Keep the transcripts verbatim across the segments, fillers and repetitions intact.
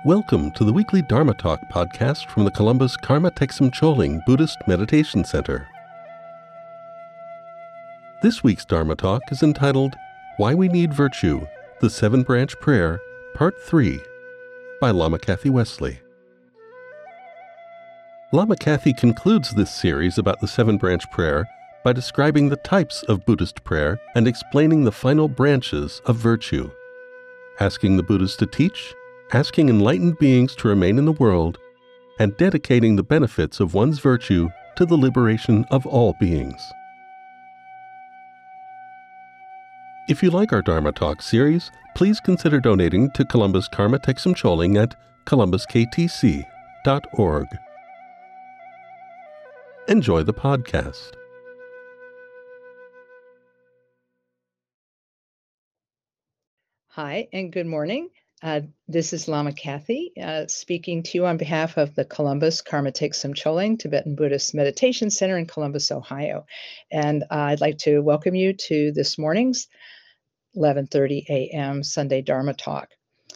Welcome to the weekly Dharma Talk podcast from the Columbus Karma Thegsum Choling Buddhist Meditation Center. This week's Dharma Talk is entitled Why We Need Virtue, the Seven Branch Prayer, Part three, by Lama Kathy Wesley. Lama Kathy concludes this series about the Seven Branch Prayer by describing the types of Buddhist prayer and explaining the final branches of virtue. Asking the Buddhas to teach, asking enlightened beings to remain in the world, and dedicating the benefits of one's virtue to the liberation of all beings. If you like our Dharma Talk series, please consider donating to Columbus Karma Thegsum Choling at columbus k t c dot org. Enjoy the podcast. Hi, and good morning. Uh, this is Lama Kathy uh, speaking to you on behalf of the Columbus Karma Thegsum Choling Tibetan Buddhist Meditation Center in Columbus, Ohio. And uh, I'd like to welcome you to this morning's eleven thirty a.m. Sunday Dharma Talk.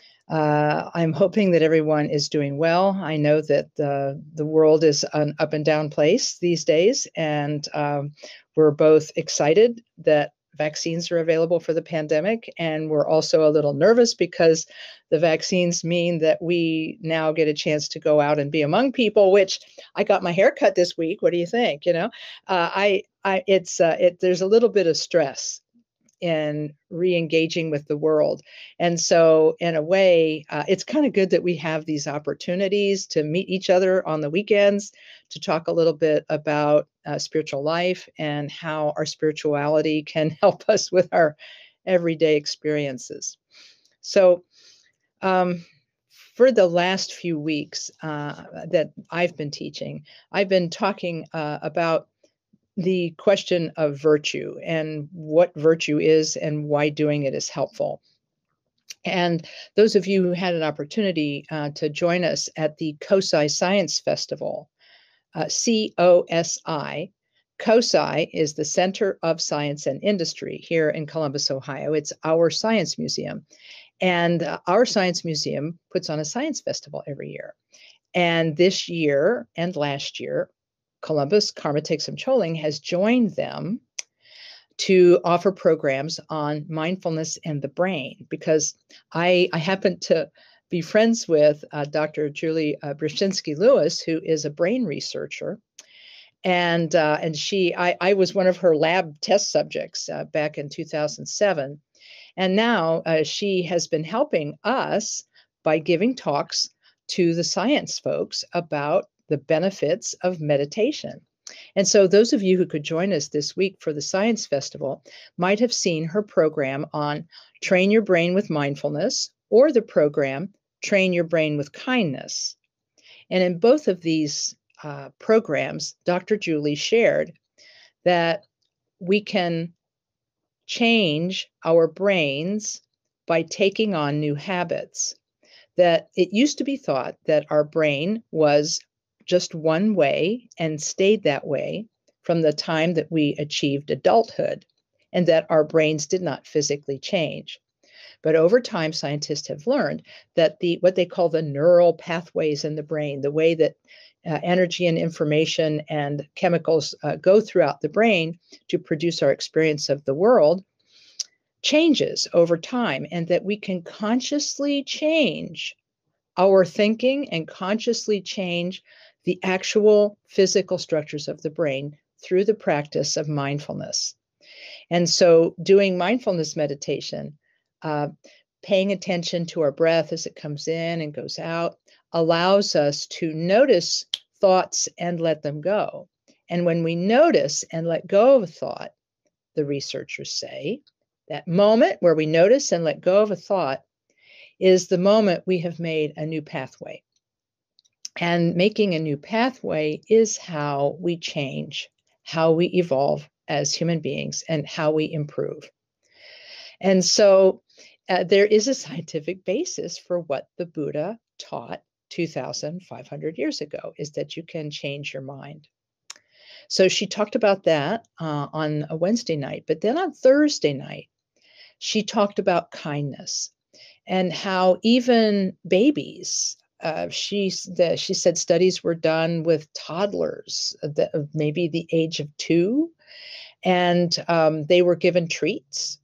Uh, I'm hoping that everyone is doing well. I know that the, the world is an up and down place these days, and um, we're both excited that vaccines are available for the pandemic, and we're also a little nervous because the vaccines mean that we now get a chance to go out and be among people, which I got my hair cut this week. What do you think? You know, uh, I, I, it's, uh, it, there's a little bit of stress in re-engaging with the world. And so in a way, uh, it's kind of good that we have these opportunities to meet each other on the weekends, to talk a little bit about uh, spiritual life and how our spirituality can help us with our everyday experiences. So um, for the last few weeks uh, that I've been teaching, I've been talking uh, about the question of virtue and what virtue is and why doing it is helpful. And those of you who had an opportunity uh, to join us at the COSI Science Festival, uh, C O S I, COSI is the Center of Science and Industry here in Columbus, Ohio. It's our science museum. And uh, our science museum puts on a science festival every year. And this year and last year, Columbus Karma Thegsum Choling has joined them to offer programs on mindfulness and the brain, because I, I happen to be friends with uh, Doctor Julie uh, Brzezinski-Lewis, who is a brain researcher. And uh, and she, I, I was one of her lab test subjects uh, back in two thousand seven. And now uh, she has been helping us by giving talks to the science folks about the benefits of meditation. And so those of you who could join us this week for the Science Festival might have seen her program on Train Your Brain with Mindfulness, or the program Train Your Brain with Kindness. And in both of these uh, programs, Doctor Julie shared that we can change our brains by taking on new habits. That it used to be thought that our brain was just one way and stayed that way from the time that we achieved adulthood, and that our brains did not physically change. But over time, scientists have learned that the what they call the neural pathways in the brain, the way that uh, energy and information and chemicals uh, go throughout the brain to produce our experience of the world, changes over time, and that we can consciously change our thinking and consciously change the actual physical structures of the brain through the practice of mindfulness. And so doing mindfulness meditation, uh, paying attention to our breath as it comes in and goes out, allows us to notice thoughts and let them go. And when we notice and let go of a thought, the researchers say, that moment where we notice and let go of a thought is the moment we have made a new pathway. And making a new pathway is how we change, how we evolve as human beings, and how we improve. And so uh, there is a scientific basis for what the Buddha taught two thousand five hundred years ago, is that you can change your mind. So she talked about that uh, on a Wednesday night, but then on Thursday night, she talked about kindness. and how even babies, uh, she, the, she said studies were done with toddlers that, of maybe the age of two, and um, they were given treats.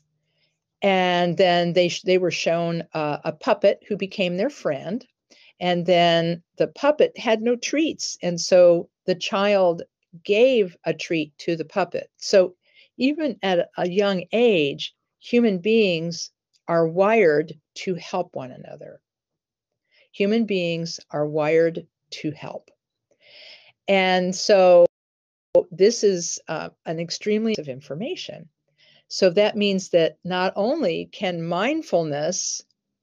And then they, they were shown uh, a puppet who became their friend. And then the puppet had no treats. And so the child gave a treat to the puppet. So even at a young age, human beings are wired to help one another. Human beings are wired to help. And so this is uh, an extremely of information. So that means that not only can mindfulness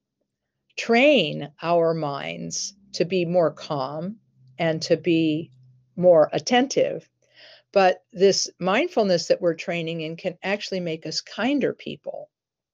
train our minds to be more calm and to be more attentive, but this mindfulness that we're training in can actually make us kinder people.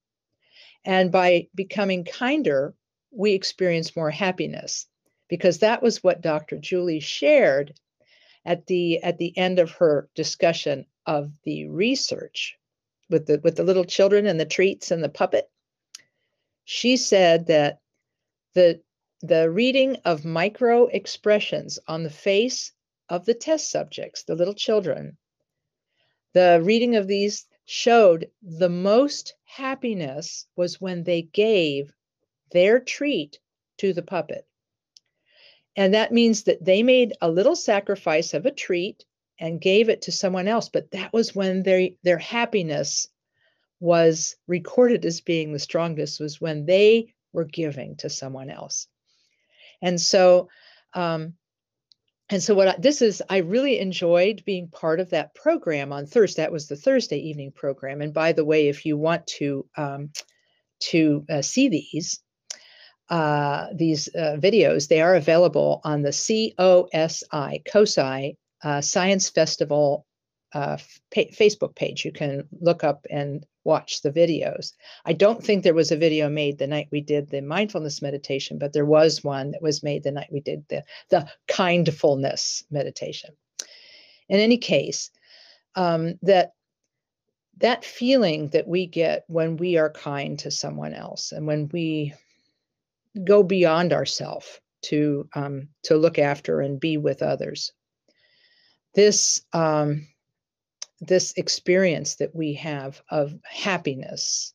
And by becoming kinder, we experience more happiness, because that was what Doctor Julie shared at the at the end of her discussion of the research with the with the little children and the treats and the puppet. She said that the the reading of micro expressions on the face of the test subjects, the little children, the reading of these showed the most happiness was when they gave their treat to the puppet. And that means that they made a little sacrifice of a treat and gave it to someone else. But that was when their, their happiness was recorded as being the strongest, was when they were giving to someone else. And so, um, and so what I, this is, I really enjoyed being part of that program on Thursday. That was the Thursday evening program. And by the way, if you want to um, to uh, see these uh, these uh, videos, they are available on the C O S I COSI uh, Science Festival uh, pa- Facebook page. You can look up and watch the videos. I don't think there was a video made the night we did the mindfulness meditation, but there was one that was made the night we did the, the kindfulness meditation. In any case, um, that that feeling that we get when we are kind to someone else and when we go beyond ourselves to um, to look after and be with others, this um, this experience that we have of happiness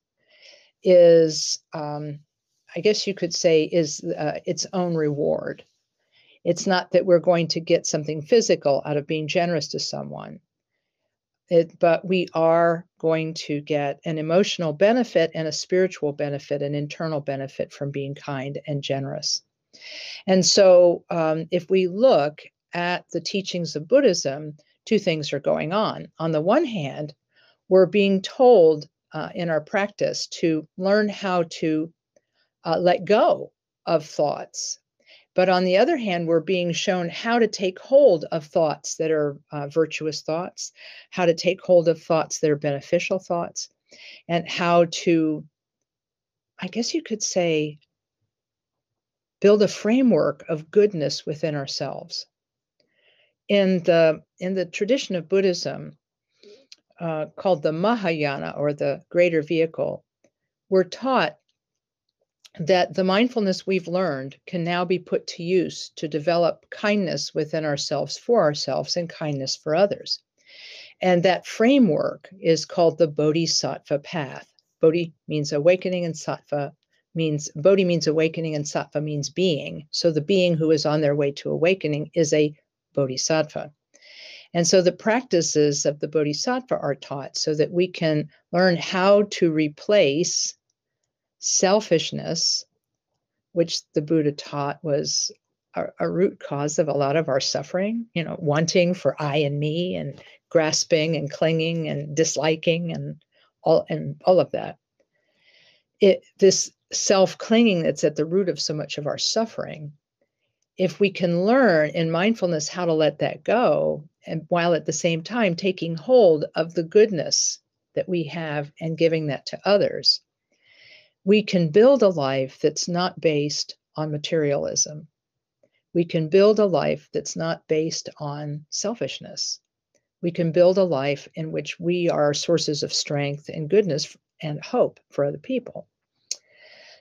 is, um, I guess you could say, is uh, its own reward. It's not that we're going to get something physical out of being generous to someone, it, but we are going to get an emotional benefit and a spiritual benefit, an internal benefit from being kind and generous. And so um, if we look at the teachings of Buddhism, two things are going on. On the one hand, we're being told uh, in our practice to learn how to uh, let go of thoughts. But on the other hand, we're being shown how to take hold of thoughts that are uh, virtuous thoughts, how to take hold of thoughts that are beneficial thoughts, and how to, I guess you could say, build a framework of goodness within ourselves. In the, in the tradition of Buddhism, uh, called the Mahayana, or the greater vehicle, we're taught that the mindfulness we've learned can now be put to use to develop kindness within ourselves for ourselves and kindness for others. And that framework is called the Bodhisattva path. Bodhi means awakening, and sattva means, Bodhi means awakening, and sattva means being. So the being who is on their way to awakening is a Bodhisattva. And so the practices of the Bodhisattva are taught so that we can learn how to replace selfishness, which the Buddha taught was a, a root cause of a lot of our suffering, you know, wanting for I and me, and grasping and clinging and disliking and all and all of that. It, this self-clinging that's at the root of so much of our suffering, if we can learn in mindfulness how to let that go, and while at the same time taking hold of the goodness that we have and giving that to others, we can build a life that's not based on materialism. We can build a life that's not based on selfishness. We can build a life in which we are sources of strength and goodness and hope for other people.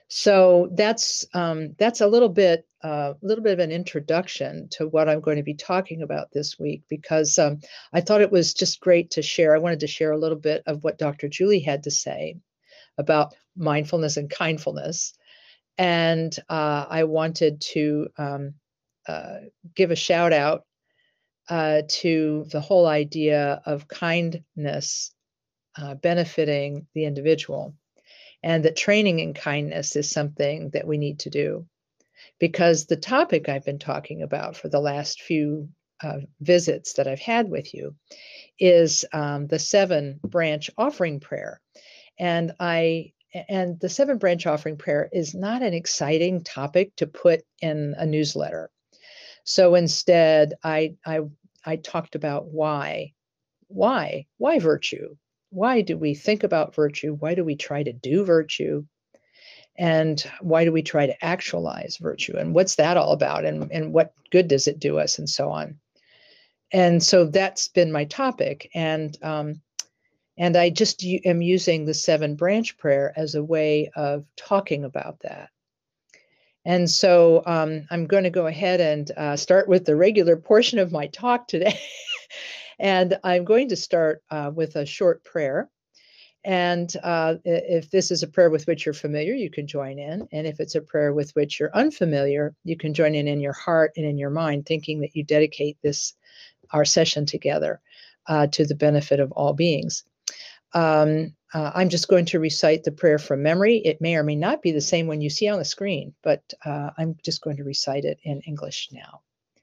So that's um, that's a little bit a uh, little bit of an introduction to what I'm going to be talking about this week, because um, I thought it was just great to share. I wanted to share a little bit of what Doctor Julie had to say about mindfulness and kindfulness, and uh, I wanted to um, uh, give a shout out uh, to the whole idea of kindness uh, benefiting the individual, and that training in kindness is something that we need to do. Because the topic I've been talking about for the last few uh, visits that I've had with you is um, the seven branch offering prayer. And I and the seven branch offering prayer is not an exciting topic to put in a newsletter. So instead, I I I talked about why. Why? Why virtue? Why do we think about virtue? Why do we try to do virtue? And why do we try to actualize virtue? And what's that all about? And, and what good does it do us? And so on. And so that's been my topic. And um, and I just u- am using the seven branch prayer as a way of talking about that. And so um, I'm going to go ahead and uh, start with the regular portion of my talk today. And I'm going to start uh, with a short prayer. And uh, if this is a prayer with which you're familiar, you can join in. And if it's a prayer with which you're unfamiliar, you can join in in your heart and in your mind, thinking that you dedicate this, our session together, uh, to the benefit of all beings. Um, uh, I'm just going to recite the prayer from memory. It may or may not be the same one you see on the screen, but uh, I'm just going to recite it in English now.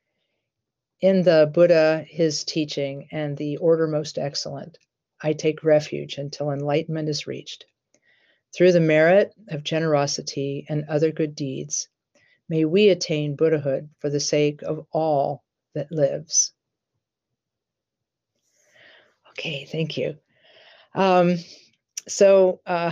In the Buddha, his teaching, and the order most excellent, I take refuge until enlightenment is reached. Through the merit of generosity and other good deeds, may we attain Buddhahood for the sake of all that lives. Okay, thank you. Um, so, uh,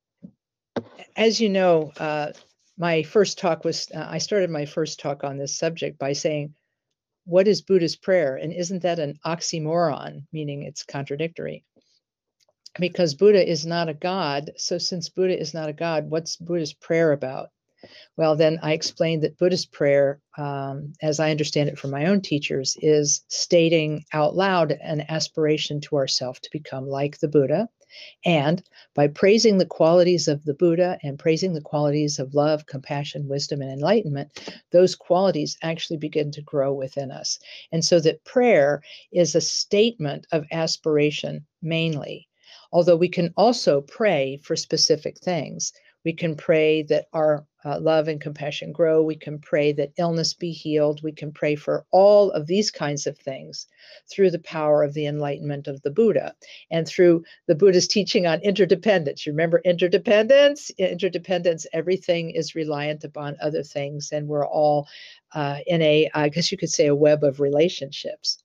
as you know, uh, my first talk was, uh, I started my first talk on this subject by saying, what is Buddha's prayer? And isn't that an oxymoron, meaning it's contradictory? Because Buddha is not a god. So since Buddha is not a god, what's Buddha's prayer about? Well, then I explained that Buddhist prayer, um, as I understand it from my own teachers, is stating out loud an aspiration to ourselves to become like the Buddha. And by praising the qualities of the Buddha and praising the qualities of love, compassion, wisdom, and enlightenment, those qualities actually begin to grow within us. And so that prayer is a statement of aspiration mainly. Although we can also pray for specific things. We can pray that our uh, love and compassion grow. We can pray that illness be healed. We can pray for all of these kinds of things through the power of the enlightenment of the Buddha and through the Buddha's teaching on interdependence. You remember interdependence? Interdependence, everything is reliant upon other things, and we're all uh, in a, I guess you could say, a web of relationships.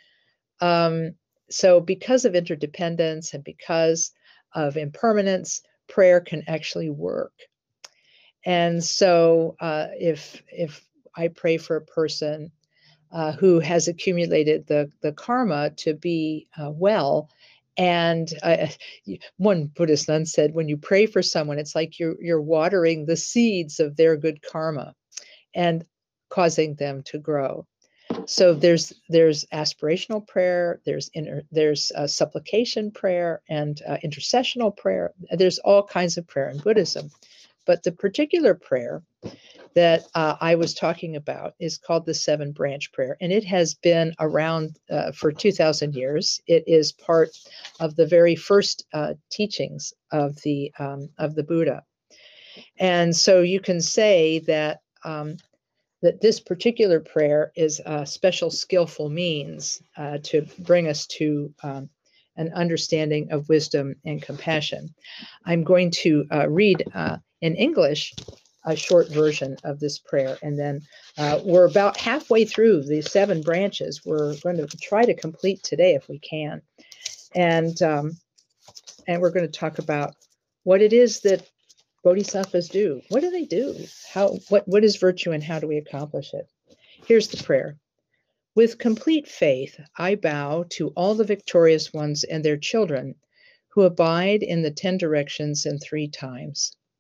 Um, so because of interdependence and because of impermanence, prayer can actually work. And so uh, if if I pray for a person uh, who has accumulated the, the karma to be uh, well, and uh, one Buddhist nun said, when you pray for someone, it's like you're, you're watering the seeds of their good karma and causing them to grow. So there's there's aspirational prayer, there's inter, there's uh, supplication prayer, and uh, intercessional prayer. There's all kinds of prayer in Buddhism, but the particular prayer that uh, I was talking about is called the Seven Branch Prayer, and it has been around uh, for two thousand years. It is part of the very first uh, teachings of the um, of the Buddha, and so you can say that. Um, that this particular prayer is a special skillful means uh, to bring us to um, an understanding of wisdom and compassion. I'm going to uh, read uh, in English a short version of this prayer, and then uh, we're about halfway through the seven branches. We're going to try to complete today if we can, and um, and we're going to talk about what it is that Bodhisattvas do. What do they do? How? What? What is virtue, and how do we accomplish it? Here's the prayer. With complete faith, I bow to all the victorious ones and their children who abide in the ten directions and three times.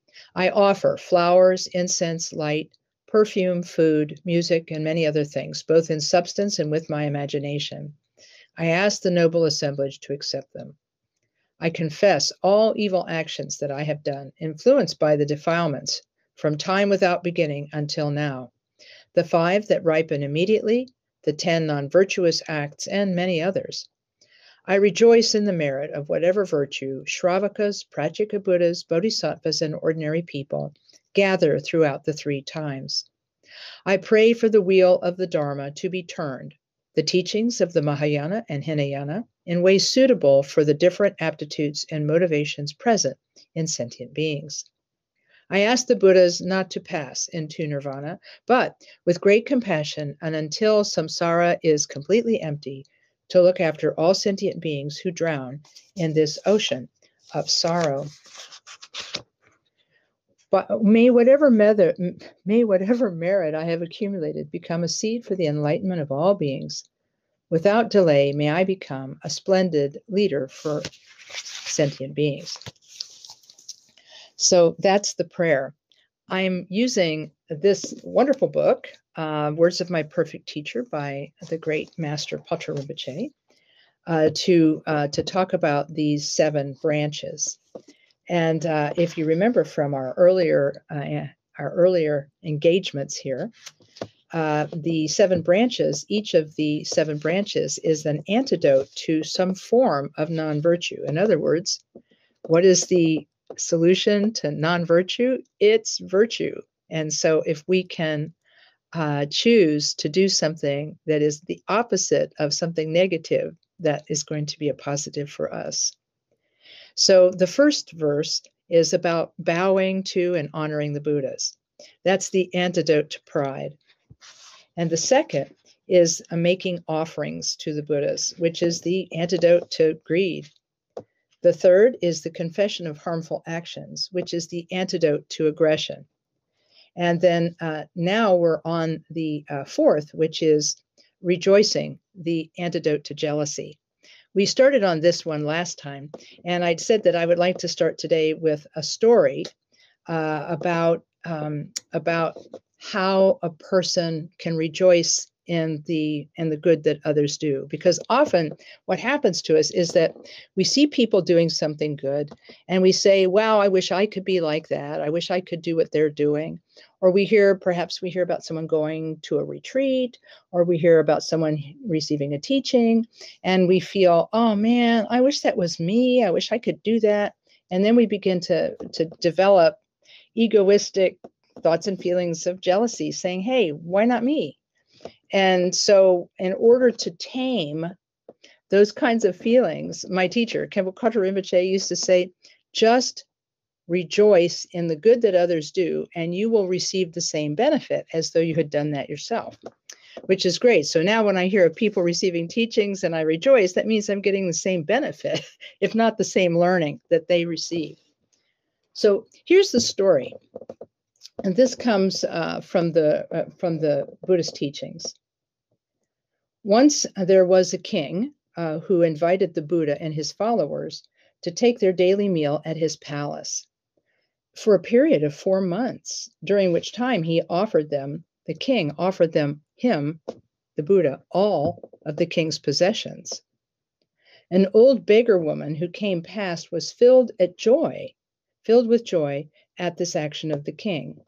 I offer flowers, incense, light, perfume, food, music, and many other things, both in substance and with my imagination. I ask the noble assemblage to accept them. I confess all evil actions that I have done, influenced by the defilements from time without beginning until now, the five that ripen immediately, the ten non-virtuous acts, and many others. I rejoice in the merit of whatever virtue Shravakas, Pratyeka Buddhas, Bodhisattvas, and ordinary people gather throughout the three times. I pray for the wheel of the Dharma to be turned, the teachings of the Mahayana and Hinayana, in ways suitable for the different aptitudes and motivations present in sentient beings. I ask the Buddhas not to pass into nirvana, but with great compassion and until samsara is completely empty, to look after all sentient beings who drown in this ocean of sorrow. But may whatever, merit, may whatever merit I have accumulated become a seed for the enlightenment of all beings. Without delay, may I become a splendid leader for sentient beings. So that's the prayer. I'm using this wonderful book, uh, Words of My Perfect Teacher by the great master Patrul Rinpoche, uh, to, uh, to talk about these seven branches. And uh, if you remember from our earlier, uh, our earlier engagements here, uh, the seven branches, each of the seven branches is an antidote to some form of non-virtue. In other words, what is the solution to non-virtue? It's virtue. And so if we can uh, choose to do something that is the opposite of something negative, that is going to be a positive for us. So the first verse is about bowing to and honoring the Buddhas. That's the antidote to pride. And the second is uh, making offerings to the Buddhas, which is the antidote to greed. The third is the confession of harmful actions, which is the antidote to aggression. And then uh, now we're on the uh, fourth, which is rejoicing, the antidote to jealousy. We started on this one last time, and I'd said that I would like to start today with a story uh, about, um, about how a person can rejoice in the in the good that others do. Because often what happens to us is that we see people doing something good and we say, wow, I wish I could be like that. I wish I could do what they're doing. Or we hear, perhaps we hear about someone going to a retreat, or we hear about someone receiving a teaching, and we feel, oh man, I wish that was me. I wish I could do that. And then we begin to, to develop egoistic thoughts and feelings of jealousy, saying, hey, why not me? And so in order to tame those kinds of feelings, my teacher, Khenpo Katra Rinpoche, used to say, just rejoice in the good that others do, and you will receive the same benefit as though you had done that yourself, which is great. So now when I hear of people receiving teachings and I rejoice, that means I'm getting the same benefit, if not the same learning that they receive. So here's the story. And this comes uh, from the uh, from the Buddhist teachings. Once there was a king uh, who invited the Buddha and his followers to take their daily meal at his palace for a period of four months, during which time he offered them, the king offered them, him, the Buddha, all of the king's possessions. An old beggar woman who came past was filled at joy, filled with joy at this action of the king.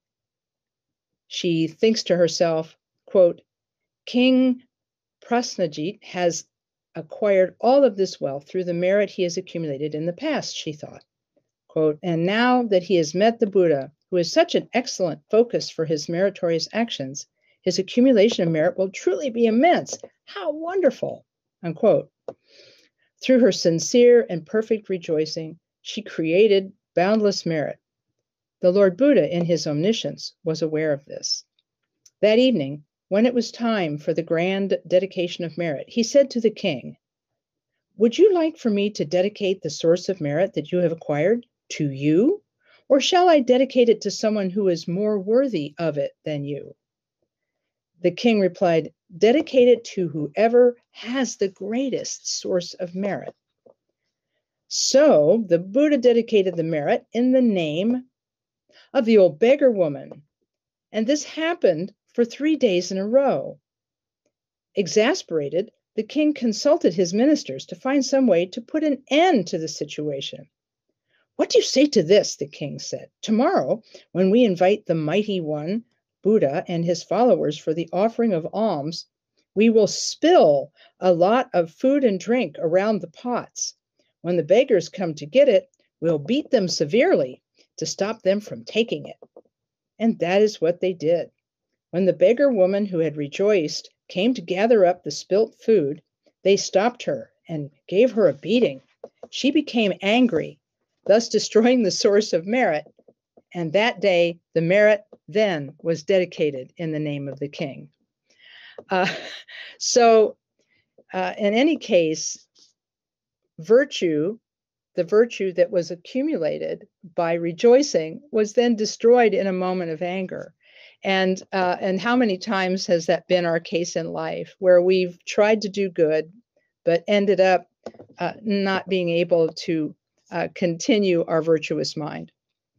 She thinks to herself, quote, King Prasnajit has acquired all of this wealth through the merit he has accumulated in the past, she thought. Quote, and now that he has met the Buddha, who is such an excellent focus for his meritorious actions, his accumulation of merit will truly be immense. How wonderful, unquote. Through her sincere and perfect rejoicing, she created boundless merit. The Lord Buddha, in his omniscience, was aware of this. That evening, when it was time for the grand dedication of merit, he said to the king, would you like for me to dedicate the source of merit that you have acquired to you, or shall I dedicate it to someone who is more worthy of it than you? The king replied, dedicate it to whoever has the greatest source of merit. So the Buddha dedicated the merit in the name of the old beggar woman. And this happened for three days in a row. Exasperated, the king consulted his ministers to find some way to put an end to the situation. "What do you say to this?" the king said. "Tomorrow, when we invite the mighty one, Buddha, and his followers for the offering of alms, we will spill a lot of food and drink around the pots. When the beggars come to get it, we'll beat them severely to stop them from taking it." And that is what they did. When the beggar woman who had rejoiced came to gather up the spilt food, they stopped her and gave her a beating. She became angry, thus destroying the source of merit. And that day, the merit then was dedicated in the name of the king. Uh, so, uh, in any case, virtue, the virtue that was accumulated by rejoicing, was then destroyed in a moment of anger. And uh, and how many times has that been our case in life, where we've tried to do good, but ended up uh, not being able to uh, continue our virtuous mind?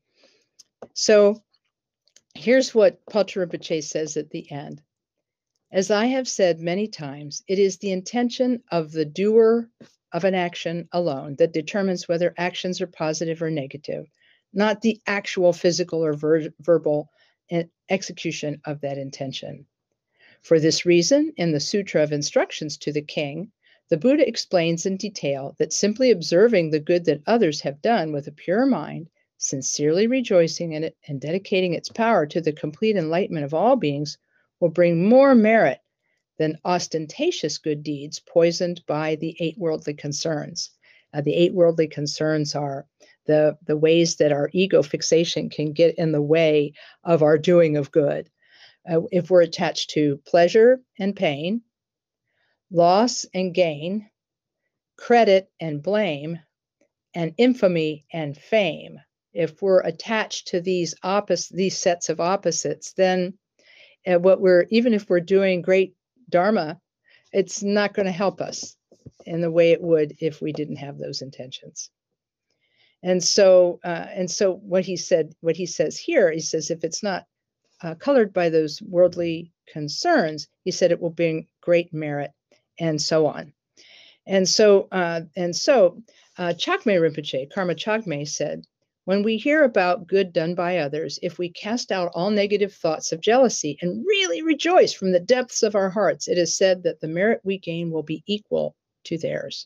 So here's what Paul Rinpoche says at the end. "As I have said many times, it is the intention of the doer of an action alone that determines whether actions are positive or negative, not the actual physical or ver- verbal execution of that intention. For this reason, in the Sutra of Instructions to the King, the Buddha explains in detail that simply observing the good that others have done with a pure mind, sincerely rejoicing in it, and dedicating its power to the complete enlightenment of all beings will bring more merit than ostentatious good deeds poisoned by the eight worldly concerns." Uh, the eight worldly concerns are the, the ways that our ego fixation can get in the way of our doing of good. Uh, if we're attached to pleasure and pain, loss and gain, credit and blame, and infamy and fame, if we're attached to these opposite, these sets of opposites, then uh, what we're, even if we're doing great Dharma, it's not going to help us in the way it would if we didn't have those intentions. And so, uh, and so, what he said, what he says here, he says, if it's not uh, colored by those worldly concerns, he said it will bring great merit, and so on. And so, uh, and so, uh, Chakme Rinpoche, Karma Chakme, said, "When we hear about good done by others, if we cast out all negative thoughts of jealousy and really rejoice from the depths of our hearts, it is said that the merit we gain will be equal to theirs."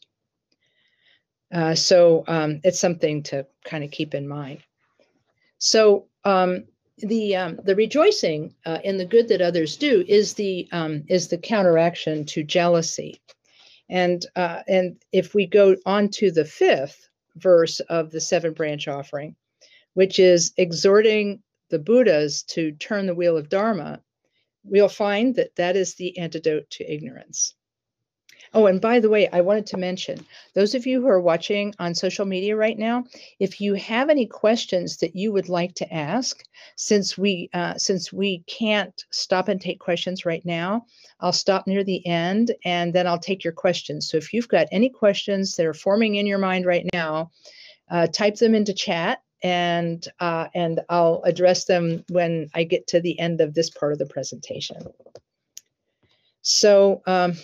Uh, so um, it's something to kind of keep in mind. So um, the um, the rejoicing uh, in the good that others do is the um, is the counteraction to jealousy. And uh, and if we go on to the fifth verse of the seven branch offering, which is exhorting the Buddhas to turn the wheel of Dharma, we'll find that that is the antidote to ignorance. Oh, and by the way, I wanted to mention, those of you who are watching on social media right now, if you have any questions that you would like to ask, since we uh, since we can't stop and take questions right now, I'll stop near the end and then I'll take your questions. So if you've got any questions that are forming in your mind right now, uh, type them into chat, and uh, and I'll address them when I get to the end of this part of the presentation. So. Um,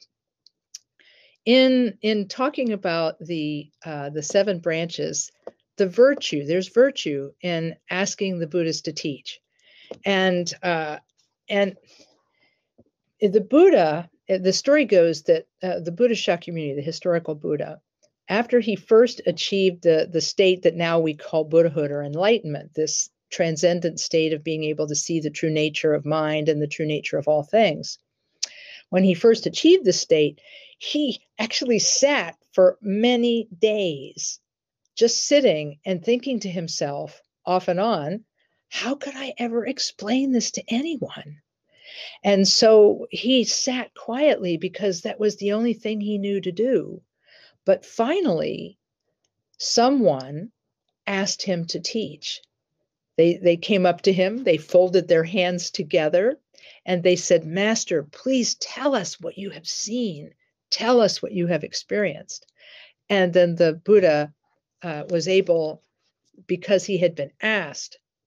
In in talking about the uh, the seven branches, the virtue, there's virtue in asking the Buddhas to teach, and uh, and the Buddha. The story goes that uh, the Buddha Shakyamuni, the historical Buddha, after he first achieved the the state that now we call Buddhahood or enlightenment, this transcendent state of being able to see the true nature of mind and the true nature of all things. When he first achieved this state, he actually sat for many days just sitting and thinking to himself off and on, how could I ever explain this to anyone? And so he sat quietly because that was the only thing he knew to do. But finally, someone asked him to teach. They, they came up to him, they folded their hands together, and they said, "Master, please tell us what you have seen. Tell us what you have experienced." And then the Buddha uh, was able, because he had been asked,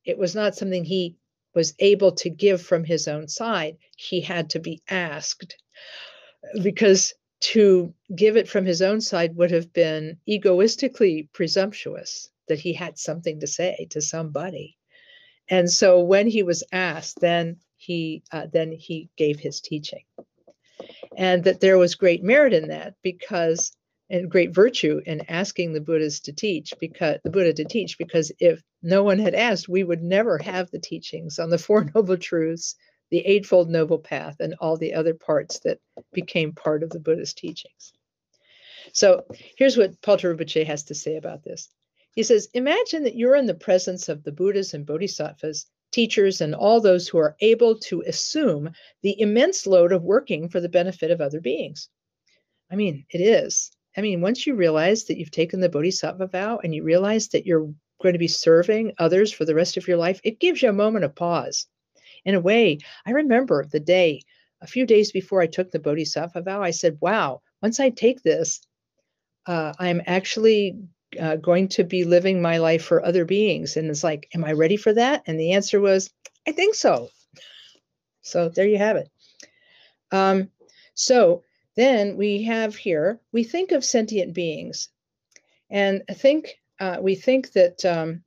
It was not something he was able to give from his own side. He had to be asked, because to give it from his own side would have been egoistically presumptuous, that he had something to say to somebody. And so when he was asked, then he uh, then he gave his teaching. And that there was great merit in that, because, and great virtue in asking the Buddhas to teach, because the Buddha to teach, because if no one had asked, we would never have the teachings on the Four Noble Truths, the Eightfold Noble Path, and all the other parts that became part of the Buddha's teachings. So here's what Paltar Rinpoche has to say about this. He says, imagine that you're in the presence of the Buddhas and Bodhisattvas, teachers, and all those who are able to assume the immense load of working for the benefit of other beings. I mean, it is. I mean, once you realize that you've taken the Bodhisattva vow and you realize that you're going to be serving others for the rest of your life, it gives you a moment of pause. In a way, I remember the day, a few days before I took the Bodhisattva vow, I said, wow, once I take this, uh, I'm actually uh, going to be living my life for other beings. And it's like, am I ready for that? And the answer was, I think so. So there you have it. Um, so then we have here, we think of sentient beings, and I think uh, we think that um,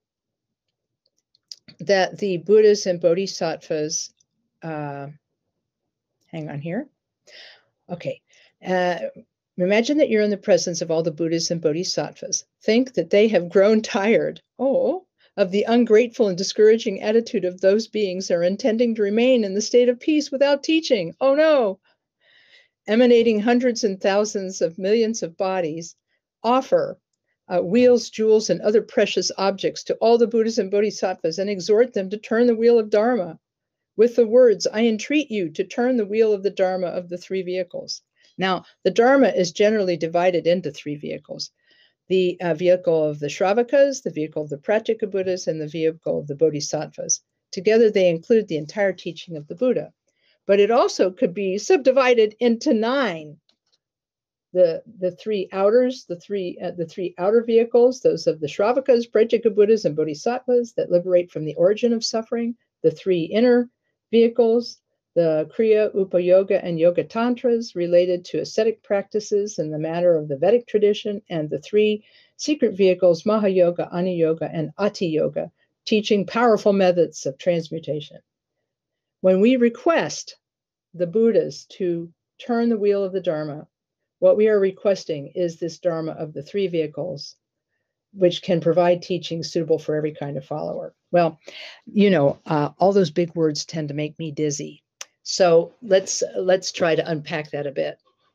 that the Buddhas and Bodhisattvas, uh, hang on here. Okay. Uh, imagine that you're in the presence of all the Buddhas and Bodhisattvas. Think that they have grown tired, oh, of the ungrateful and discouraging attitude of those beings that are intending to remain in the state of peace without teaching. Oh no. Emanating hundreds and thousands of millions of bodies, offer uh, wheels, jewels, and other precious objects to all the Buddhas and Bodhisattvas and exhort them to turn the wheel of Dharma with the words, I entreat you to turn the wheel of the Dharma of the three vehicles. Now, the Dharma is generally divided into three vehicles. The uh, vehicle of the Shravakas, the vehicle of the Pratyeka Buddhas, and the vehicle of the Bodhisattvas. Together, they include the entire teaching of the Buddha. But it also could be subdivided into nine. The, the three outers, the three, uh, the three outer vehicles, those of the Shravakas, Pratyeka Buddhas, and Bodhisattvas that liberate from the origin of suffering. The three inner vehicles, the Kriya, Upayoga, and Yoga Tantras related to ascetic practices in the matter of the Vedic tradition, and the three secret vehicles, Mahayoga, Ani Yoga, and Ati Yoga, teaching powerful methods of transmutation. When we request the Buddhas to turn the wheel of the Dharma, what we are requesting is this Dharma of the three vehicles, which can provide teaching suitable for every kind of follower. Well, you know, uh, all those big words tend to make me dizzy. So let's let's try to unpack that a bit.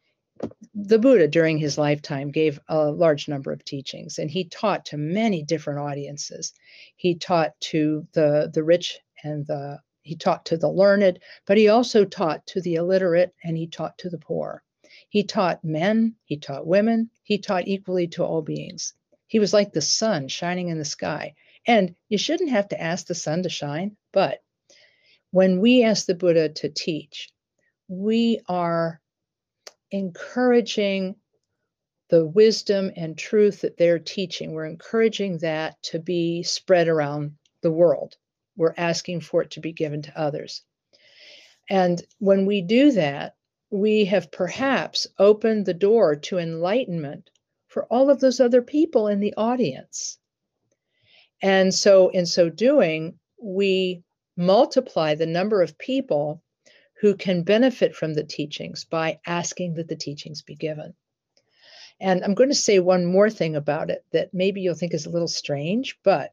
The Buddha, during his lifetime, gave a large number of teachings, and he taught to many different audiences. He taught to the, the rich and the he taught to the learned, but he also taught to the illiterate, and he taught to the poor. He taught men, he taught women, he taught equally to all beings. He was like the sun shining in the sky. And you shouldn't have to ask the sun to shine, but when we ask the Buddha to teach, we are encouraging the wisdom and truth that they're teaching. We're encouraging that to be spread around the world. We're asking for it to be given to others. And when we do that, we have perhaps opened the door to enlightenment for all of those other people in the audience. And so in so doing, we multiply the number of people who can benefit from the teachings by asking that the teachings be given. And I'm going to say one more thing about it that maybe you'll think is a little strange, but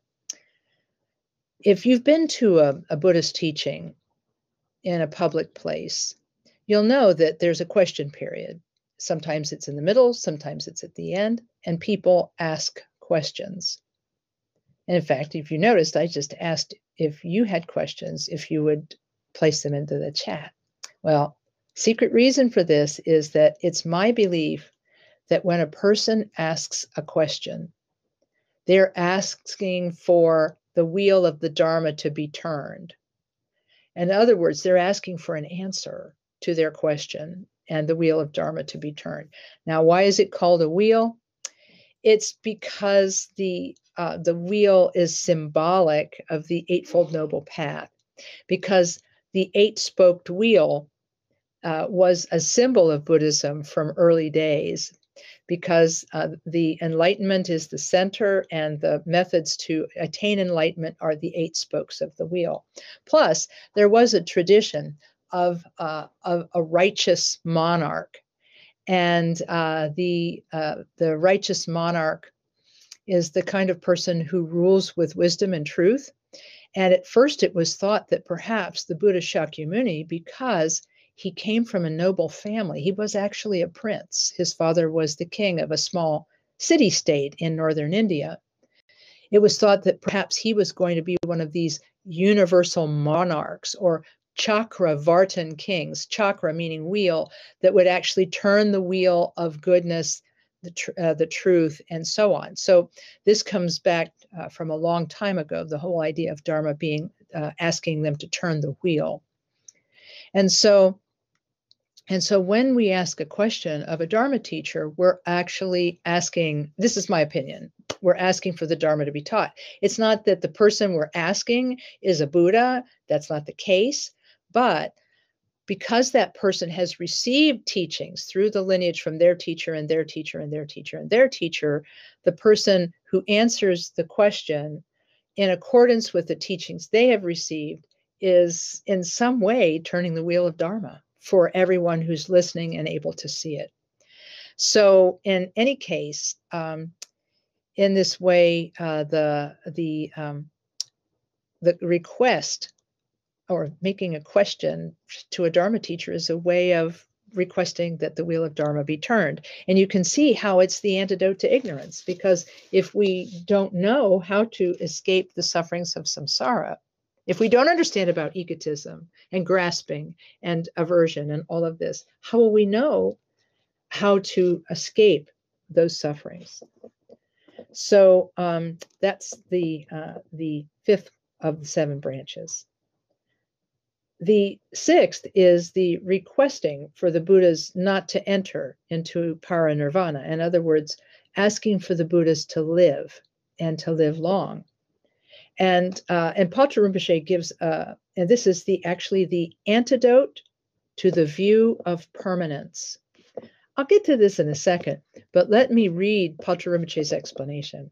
if you've been to a, a Buddhist teaching in a public place, you'll know that there's a question period. Sometimes it's in the middle, sometimes it's at the end, and people ask questions. And in fact, if you noticed, I just asked if you had questions, if you would place them into the chat. Well, secret reason for this is that it's my belief that when a person asks a question, they're asking for the wheel of the Dharma to be turned. In other words, they're asking for an answer to their question and the wheel of Dharma to be turned. Now, why is it called a wheel? It's because the uh, the wheel is symbolic of the Eightfold Noble Path, because the eight-spoked wheel uh, was a symbol of Buddhism from early days, because uh, the enlightenment is the center and the methods to attain enlightenment are the eight spokes of the wheel. Plus, there was a tradition of, uh, of a righteous monarch. And uh, the, uh, the righteous monarch is the kind of person who rules with wisdom and truth. And at first it was thought that perhaps the Buddha Shakyamuni, because he came from a noble family, he was actually a prince. His father was the king of a small city-state in northern India. It was thought that perhaps he was going to be one of these universal monarchs, or Chakravartin kings, chakra meaning wheel, that would actually turn the wheel of goodness, the, tr uh, the truth, and so on. So this comes back uh, from a long time ago, the whole idea of Dharma being uh, asking them to turn the wheel. And so, and so when we ask a question of a Dharma teacher, we're actually asking, this is my opinion, we're asking for the Dharma to be taught. It's not that the person we're asking is a Buddha, that's not the case, but because that person has received teachings through the lineage from their teacher and their teacher and their teacher and their teacher, the person who answers the question in accordance with the teachings they have received is in some way turning the wheel of Dharma for everyone who's listening and able to see it. So in any case, um, in this way, uh, the, the, um, the request or making a question to a Dharma teacher is a way of requesting that the wheel of Dharma be turned. And you can see how it's the antidote to ignorance, because if we don't know how to escape the sufferings of samsara, if we don't understand about egotism and grasping and aversion and all of this, how will we know how to escape those sufferings? So um, that's the, uh, the fifth of the seven branches. The sixth is the requesting for the Buddhas not to enter into parinirvana. In other words, asking for the Buddhas to live and to live long. And uh, and Patrul Rinpoche gives, uh, and this is the actually the antidote to the view of permanence. I'll get to this in a second, but let me read Patrul Rinpoche's explanation.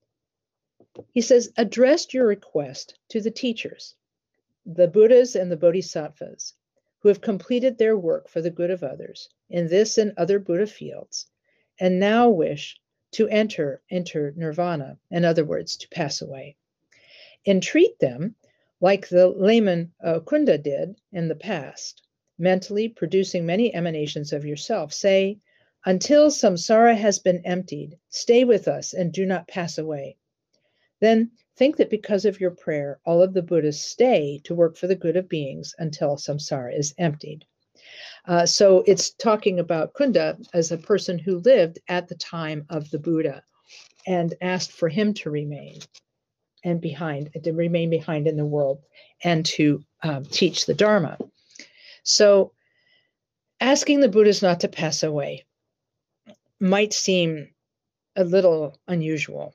He says, address your request to the teachers, the Buddhas and the Bodhisattvas, who have completed their work for the good of others in this and other Buddha fields, and now wish to enter enter nirvana, in other words, to pass away. Entreat them like the layman uh, Kunda did in the past, mentally producing many emanations of yourself. Say, until samsara has been emptied, stay with us and do not pass away. Then think that because of your prayer, all of the Buddhas stay to work for the good of beings until samsara is emptied. Uh, so it's talking about Kunda as a person who lived at the time of the Buddha and asked for him to remain and behind, to remain behind in the world and to um, teach the Dharma. So asking the Buddhas not to pass away might seem a little unusual.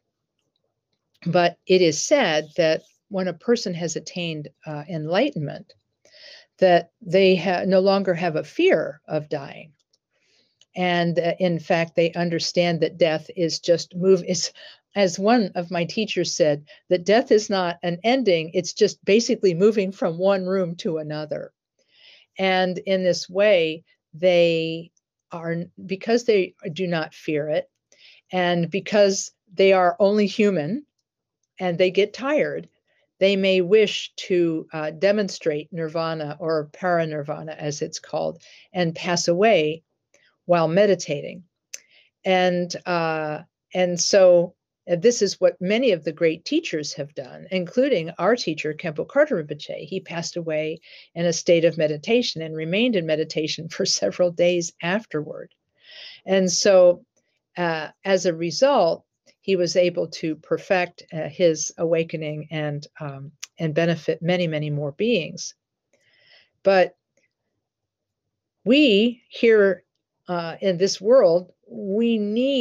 But it is said that when a person has attained uh, enlightenment, that they ha no longer have a fear of dying. And uh, in fact, they understand that death is just move. Is, as one of my teachers said, that death is not an ending. It's just basically moving from one room to another. And in this way, they are, because they do not fear it, and because they are only human, and they get tired, they may wish to uh, demonstrate nirvana or parinirvana, as it's called, and pass away while meditating. And, uh, and so uh, this is what many of the great teachers have done, including our teacher, Khenpo Karthar Rinpoche. He passed away in a state of meditation and remained in meditation for several days afterward. And so uh, as a result, he was able to perfect uh, his awakening and, um, and benefit many, many more beings. But we here uh, in this world, we need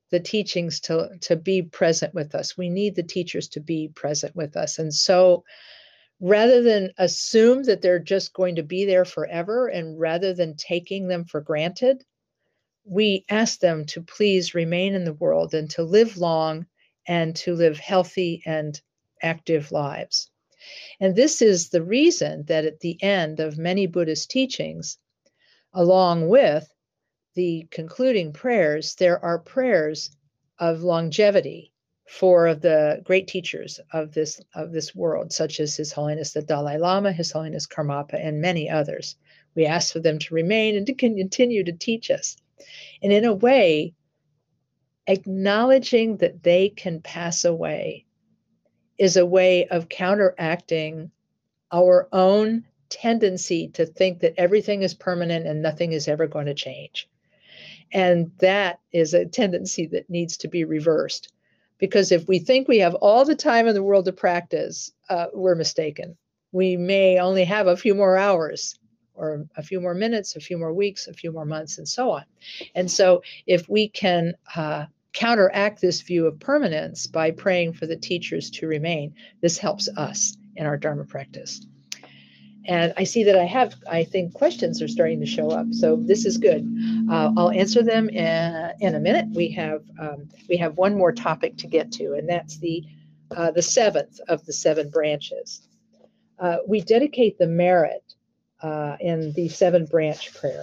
the teachings to, to be present with us. We need the teachers to be present with us. And so rather than assume that they're just going to be there forever, and rather than taking them for granted, we ask them to please remain in the world and to live long and to live healthy and active lives. And this is the reason that at the end of many Buddhist teachings, along with the concluding prayers, there are prayers of longevity for the great teachers of this, of this world, such as His Holiness the Dalai Lama, His Holiness Karmapa, and many others. We ask for them to remain and to continue to teach us. And in a way, acknowledging that they can pass away is a way of counteracting our own tendency to think that everything is permanent and nothing is ever going to change. And that is a tendency that needs to be reversed. Because if we think we have all the time in the world to practice, uh, we're mistaken. We may only have a few more hours, or a few more minutes, a few more weeks, a few more months, and so on. And so if we can uh, counteract this view of permanence by praying for the teachers to remain, this helps us in our Dharma practice. And I see that I have, I think questions are starting to show up. So this is good. Uh, I'll answer them in, in a minute. We have um, we have one more topic to get to, and that's the, uh, the seventh of the seven branches. Uh, we dedicate the merit uh, in the seven branch prayer.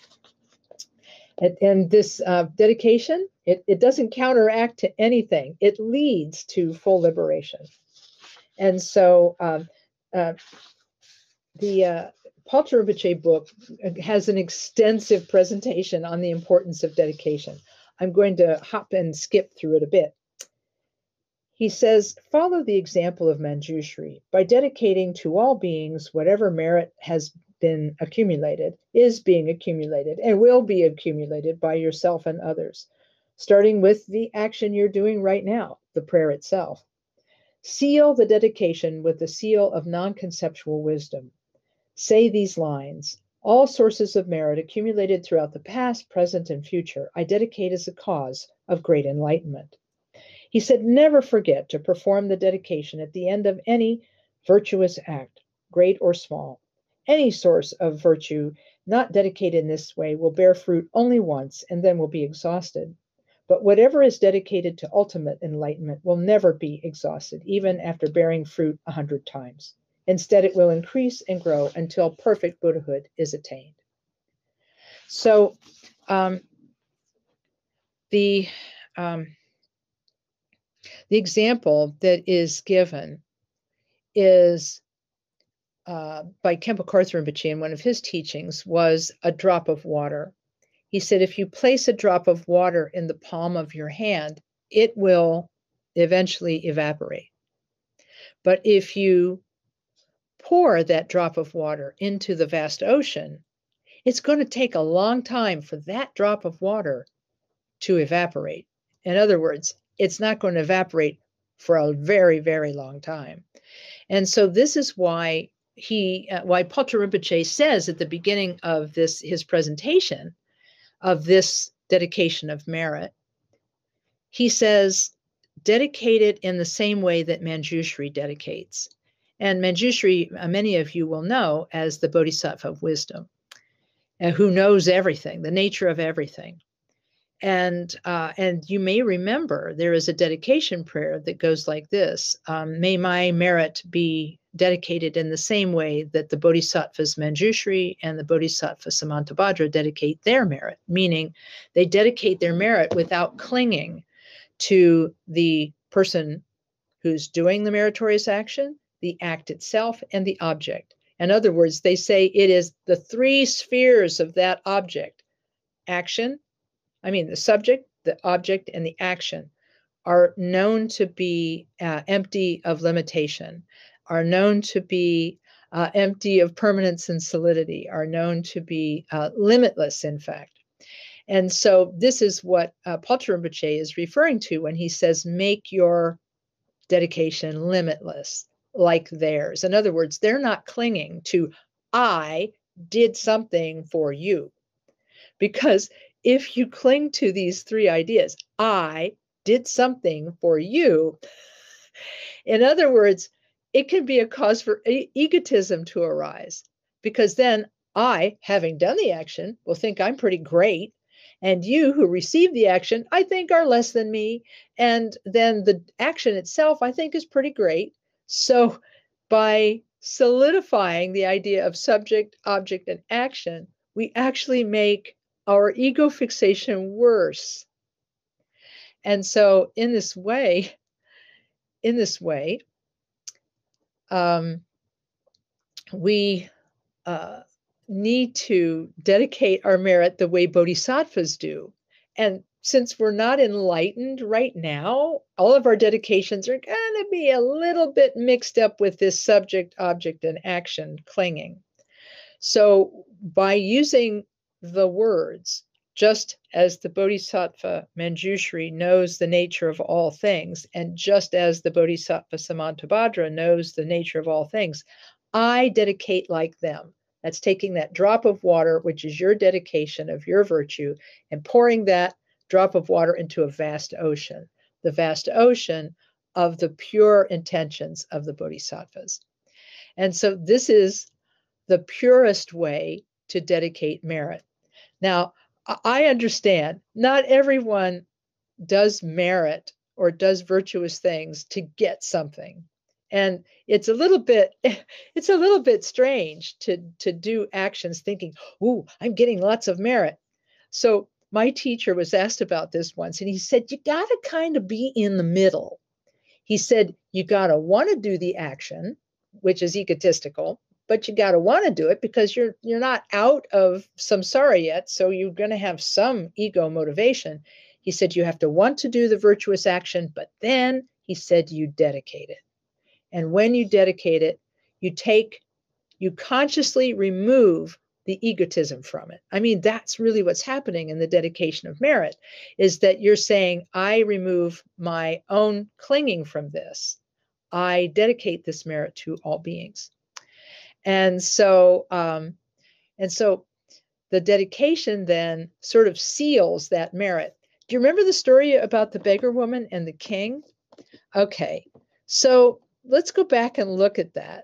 And, and this uh, dedication, it, it doesn't counteract to anything. It leads to full liberation. And so um, uh, the uh, Paltar Rinpoche book has an extensive presentation on the importance of dedication. I'm going to hop and skip through it a bit. He says, follow the example of Manjushri by dedicating to all beings whatever merit has been accumulated, is being accumulated, and will be accumulated by yourself and others, starting with the action you're doing right now, the prayer itself. Seal the dedication with the seal of non-conceptual wisdom. Say these lines: all sources of merit accumulated throughout the past, present, and future, I dedicate as a cause of great enlightenment. He said, never forget to perform the dedication at the end of any virtuous act, great or small. Any source of virtue not dedicated in this way will bear fruit only once and then will be exhausted. But whatever is dedicated to ultimate enlightenment will never be exhausted, even after bearing fruit a hundred times. Instead, it will increase and grow until perfect Buddhahood is attained. So um, the, um, the example that is given is uh, by Khenpo Karthar Rinpoche in one of his teachings was a drop of water. He said, if you place a drop of water in the palm of your hand, it will eventually evaporate. But if you pour that drop of water into the vast ocean, it's going to take a long time for that drop of water to evaporate. In other words, it's not going to evaporate for a very, very long time. And so this is why he, uh, why Paltar Rinpoche says at the beginning of this, his presentation of this dedication of merit, he says, dedicate it in the same way that Manjushri dedicates. And Manjushri, uh, many of you will know as the Bodhisattva of wisdom, uh, who knows everything, the nature of everything. And uh, and you may remember there is a dedication prayer that goes like this: um, may my merit be dedicated in the same way that the Bodhisattvas Manjushri and the Bodhisattva Samantabhadra dedicate their merit, meaning they dedicate their merit without clinging to the person who's doing the meritorious action, the act itself, and the object. In other words, they say it is the three spheres of that object: action, I mean, the subject, the object, and the action are known to be uh, empty of limitation, are known to be uh, empty of permanence and solidity, are known to be uh, limitless, in fact. And so this is what uh, Paltar Rinpoche is referring to when he says, make your dedication limitless, like theirs. In other words, they're not clinging to, I did something for you. Because if you cling to these three ideas, I did something for you. In other words, it can be a cause for e- egotism to arise, because then I, having done the action, will think I'm pretty great. And you who receive the action, I think are less than me. And then the action itself, I think, is pretty great. So by solidifying the idea of subject, object, and action, we actually make our ego fixation worse. And so in this way, in this way, um, we uh, need to dedicate our merit the way bodhisattvas do. And since we're not enlightened right now, all of our dedications are going to be a little bit mixed up with this subject, object, and action clinging. So by using the words, just as the Bodhisattva Manjushri knows the nature of all things, and just as the Bodhisattva Samantabhadra knows the nature of all things, I dedicate like them. That's taking that drop of water, which is your dedication of your virtue, and pouring that drop of water into a vast ocean, the vast ocean of the pure intentions of the Bodhisattvas. And so this is the purest way to dedicate merit. Now, I understand not everyone does merit or does virtuous things to get something. And it's a little bit, it's a little bit strange to, to do actions thinking, ooh, I'm getting lots of merit. So my teacher was asked about this once, and he said, you got to kind of be in the middle. He said, you got to want to do the action, which is egotistical, but you got to want to do it because you're you're not out of samsara yet, so you're going to have some ego motivation. He said you have to want to do the virtuous action, but then he said you dedicate it. And when you dedicate it, you take, you consciously remove the egotism from it. I mean, that's really what's happening in the dedication of merit, is that you're saying, I remove my own clinging from this. I dedicate this merit to all beings. And so, um, and so the dedication then sort of seals that merit. Do you remember the story about the beggar woman and the king? Okay, so let's go back and look at that.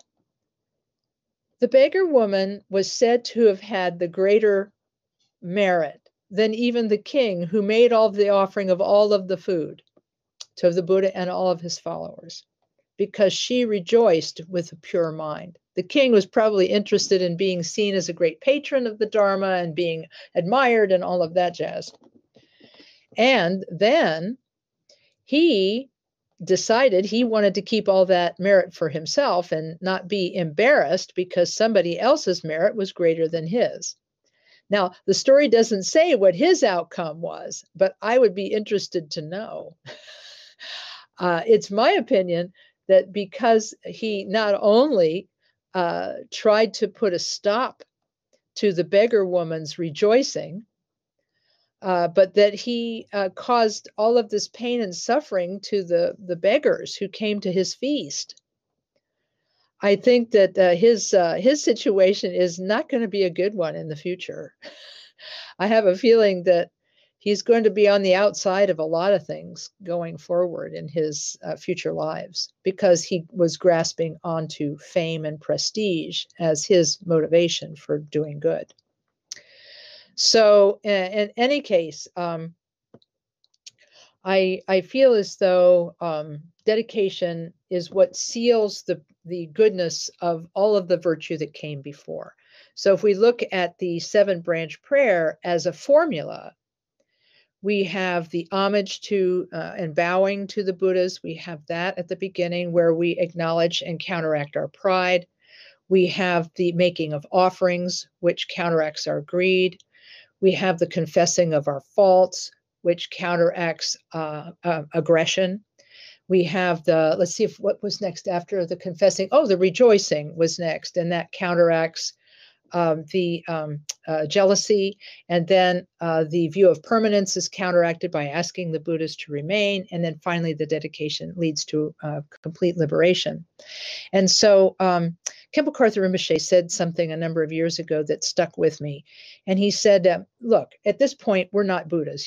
The beggar woman was said to have had the greater merit than even the king who made all of the offering of all of the food to the Buddha and all of his followers, because she rejoiced with a pure mind. The king was probably interested in being seen as a great patron of the Dharma and being admired and all of that jazz. And then he decided he wanted to keep all that merit for himself and not be embarrassed because somebody else's merit was greater than his. Now, the story doesn't say what his outcome was, but I would be interested to know. uh, it's my opinion that because he not only uh, tried to put a stop to the beggar woman's rejoicing, Uh, but that he uh, caused all of this pain and suffering to the, the beggars who came to his feast. I think that uh, his uh, his situation is not going to be a good one in the future. I have a feeling that he's going to be on the outside of a lot of things going forward in his uh, future lives, because he was grasping onto fame and prestige as his motivation for doing good. So in, in any case, um, I, I feel as though um, dedication is what seals the, the goodness of all of the virtue that came before. So if we look at the seven branch prayer as a formula, we have the homage to uh, and bowing to the Buddhas. We have that at the beginning where we acknowledge and counteract our pride. We have the making of offerings, which counteracts our greed. We have the confessing of our faults, which counteracts uh, uh, aggression. We have the, let's see if what was next after the confessing. Oh, the rejoicing was next, and that counteracts um, the um, uh, jealousy. And then uh, the view of permanence is counteracted by asking the Buddhas to remain. And then finally, the dedication leads to uh, complete liberation. And so um, Khenpo Karthar Rinpoche said something a number of years ago that stuck with me. And he said, uh, look, at this point, we're not Buddhas yet.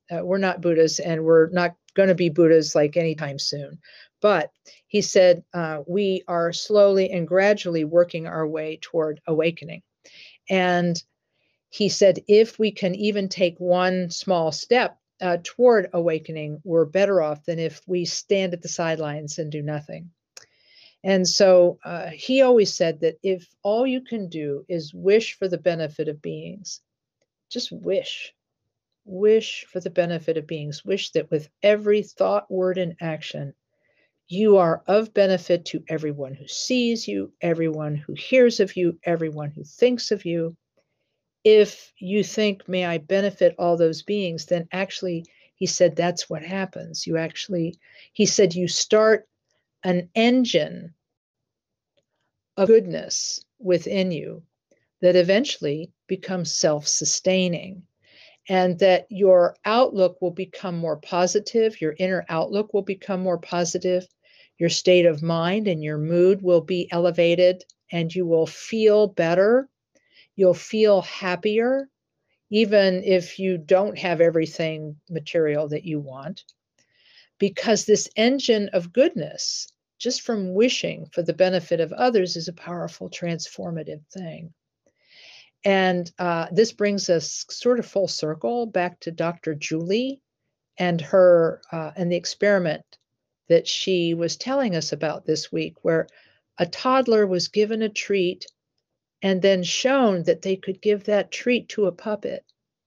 Uh, we're not Buddhas, and we're not going to be Buddhas like anytime soon. But he said, uh, we are slowly and gradually working our way toward awakening. And he said, if we can even take one small step uh, toward awakening, we're better off than if we stand at the sidelines and do nothing. And so uh, he always said that if all you can do is wish for the benefit of beings, just wish, wish for the benefit of beings, wish that with every thought, word, and action, you are of benefit to everyone who sees you, everyone who hears of you, everyone who thinks of you. If you think, may I benefit all those beings, then actually, he said, that's what happens. You actually, he said, you start an engine of goodness within you that eventually becomes self-sustaining, and that your outlook will become more positive, your inner outlook will become more positive, your state of mind and your mood will be elevated, and you will feel better, you'll feel happier, even if you don't have everything material that you want, because this engine of goodness, just from wishing for the benefit of others, is a powerful transformative thing. And uh, this brings us sort of full circle back to Doctor Julie and her uh, and the experiment that she was telling us about this week, where a toddler was given a treat and then shown that they could give that treat to a puppet.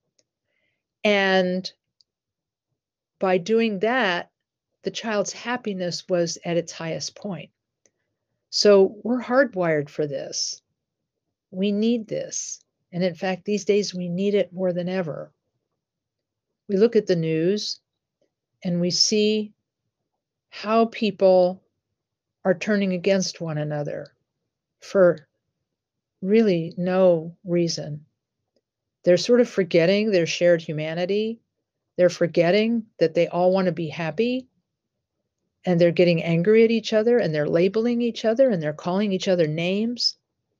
And by doing that, the child's happiness was at its highest point. So we're hardwired for this. We need this. And in fact, these days we need it more than ever. We look at the news and we see how people are turning against one another for really no reason. They're sort of forgetting their shared humanity. They're forgetting that they all want to be happy, and they're getting angry at each other, and they're labeling each other, and they're calling each other names.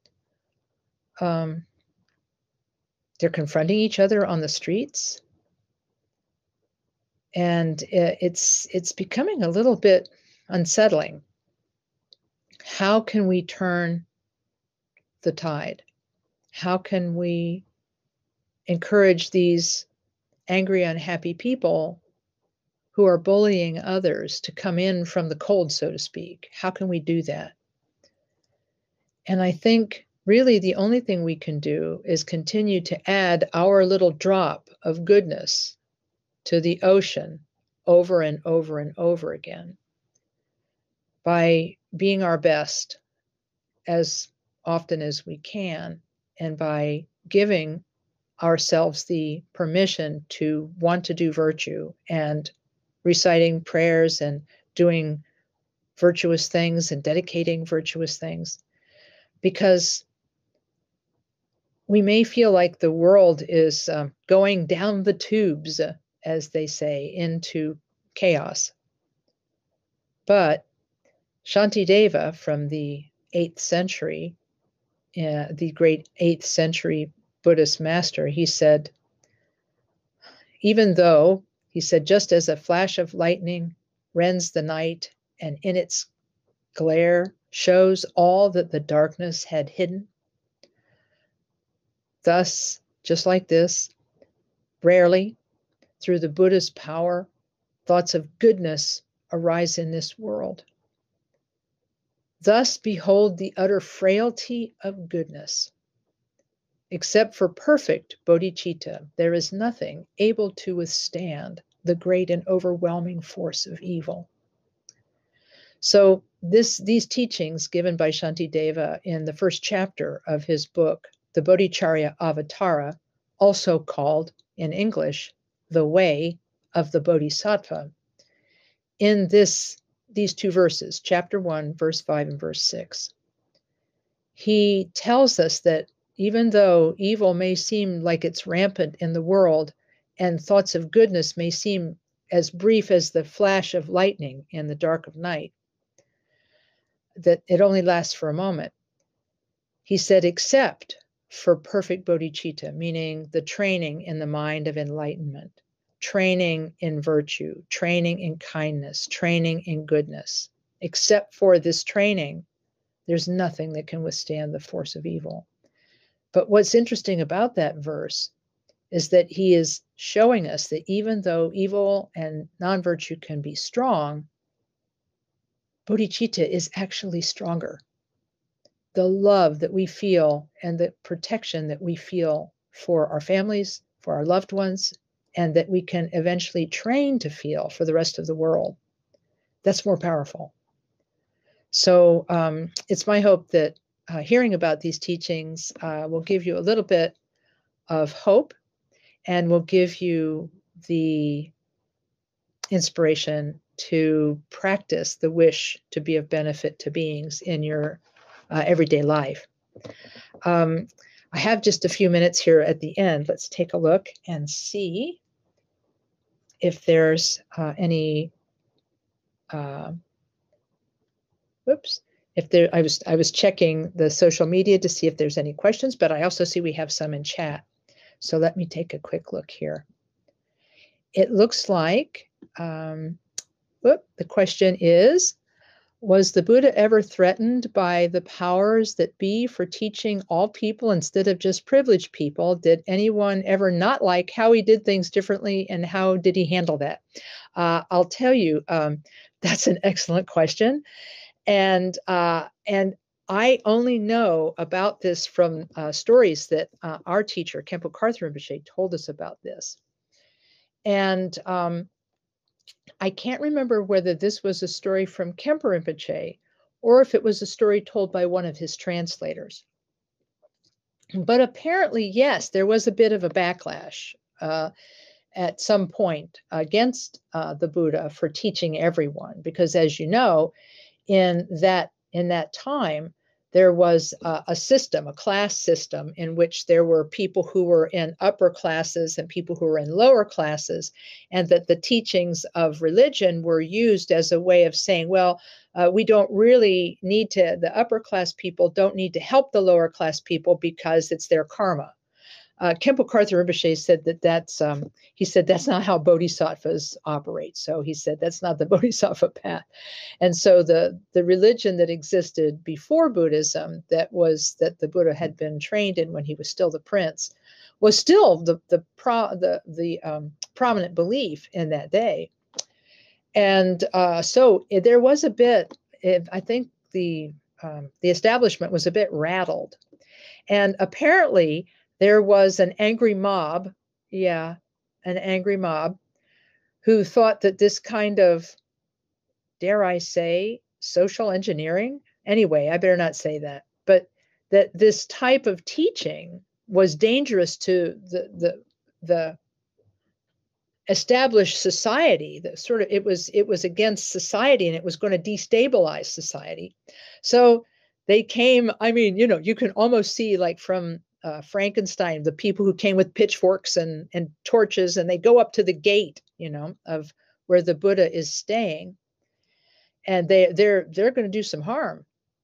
Um, they're confronting each other on the streets. And it's it's becoming a little bit unsettling. How can we turn the tide? How can we encourage these angry, unhappy people who are bullying others to come in from the cold, so to speak? How can we do that? And I think really the only thing we can do is continue to add our little drop of goodness to the ocean over and over and over again by being our best as often as we can, and by giving ourselves the permission to want to do virtue and reciting prayers and doing virtuous things and dedicating virtuous things. Because we may feel like the world is um, going down the tubes, uh, as they say, into chaos. But Shantideva from the eighth century, uh, the great eighth century Buddhist master, he said, even though, he said, just as a flash of lightning rends the night and in its glare shows all that the darkness had hidden, thus, just like this, rarely, through the Buddha's power, thoughts of goodness arise in this world. Thus, behold the utter frailty of goodness. Except for perfect bodhicitta, there is nothing able to withstand the great and overwhelming force of evil. So this, these teachings given by Shantideva in the first chapter of his book, the Bodhicharya Avatara, also called in English, The Way of the Bodhisattva, in this, these two verses, chapter one, verse five and verse six, he tells us that even though evil may seem like it's rampant in the world and thoughts of goodness may seem as brief as the flash of lightning in the dark of night, that it only lasts for a moment. He said, except for perfect bodhicitta, meaning the training in the mind of enlightenment, training in virtue, training in kindness, training in goodness. Except for this training, there's nothing that can withstand the force of evil. But what's interesting about that verse is that he is showing us that even though evil and non-virtue can be strong, bodhicitta is actually stronger. The love that we feel and the protection that we feel for our families, for our loved ones, and that we can eventually train to feel for the rest of the world, that's more powerful. So um, it's my hope that uh, hearing about these teachings uh, will give you a little bit of hope and will give you the inspiration to practice the wish to be of benefit to beings in your uh, everyday life. Um, I have just a few minutes here at the end. Let's take a look and see if there's uh, any. Uh, whoops. If there, I was I was checking the social media to see if there's any questions, but I also see we have some in chat. So let me take a quick look here. It looks like um, whoop, the question is, was the Buddha ever threatened by the powers that be for teaching all people instead of just privileged people? Did anyone ever not like how he did things differently, and how did he handle that? Uh, I'll tell you, um, that's an excellent question. And, uh, and I only know about this from uh, stories that uh, our teacher, Khenpo Karthar Rinpoche, told us about this. And um, I can't remember whether this was a story from Khenpo Rinpoche or if it was a story told by one of his translators. But apparently, yes, there was a bit of a backlash uh, at some point against uh, the Buddha for teaching everyone, because as you know, in that in that time, there was uh, a system, a class system, in which there were people who were in upper classes and people who were in lower classes, and that the teachings of religion were used as a way of saying, well, uh, we don't really need to, the upper class people don't need to help the lower class people because it's their karma. Uh, Khenpo Karthar Rinpoche said that that's, um, he said that's not how bodhisattvas operate. So he said that's not the bodhisattva path. And so the, the religion that existed before Buddhism, that was, that the Buddha had been trained in when he was still the prince, was still the, the, pro, the, the um, prominent belief in that day. And uh, so there was a bit, I think the, um, the establishment was a bit rattled. And apparently, there was an angry mob, yeah, an angry mob, who thought that this kind of, dare I say, social engineering, anyway, I better not say that, but that this type of teaching was dangerous to the the the established society. That sort of it was it was against society, and it was going to destabilize society. So they came. I mean, you know, you can almost see, like from Uh, Frankenstein, the people who came with pitchforks and, and torches, and they go up to the gate, you know, of where the Buddha is staying, and they they're they're going to do some harm.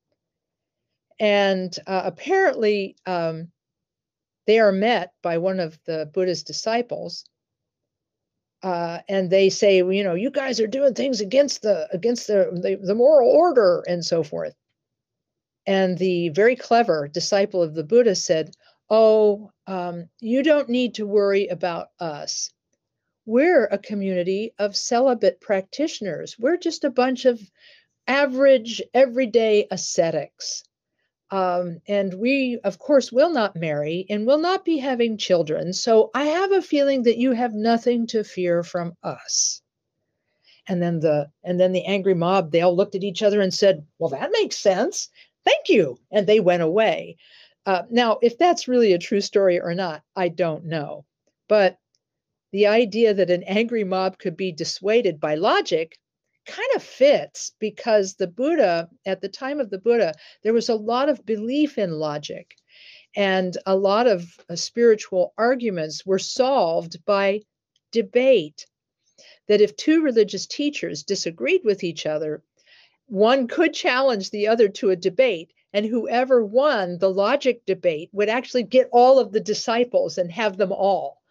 And uh, apparently, um, they are met by one of the Buddha's disciples, uh, and they say, well, you know, you guys are doing things against the against the, the the moral order and so forth. And the very clever disciple of the Buddha said, oh, um, you don't need to worry about us. We're a community of celibate practitioners. We're just a bunch of average, everyday ascetics. Um, and we, of course, will not marry and will not be having children. So I have a feeling that you have nothing to fear from us. And then the and then the angry mob, they all looked at each other and said, well, that makes sense. Thank you. And they went away. Uh, now, if that's really a true story or not, I don't know. But the idea that an angry mob could be dissuaded by logic kind of fits, because the Buddha, at the time of the Buddha, there was a lot of belief in logic, and a lot of uh, spiritual arguments were solved by debate. That if two religious teachers disagreed with each other, one could challenge the other to a debate, and whoever won the logic debate would actually get all of the disciples and have them all.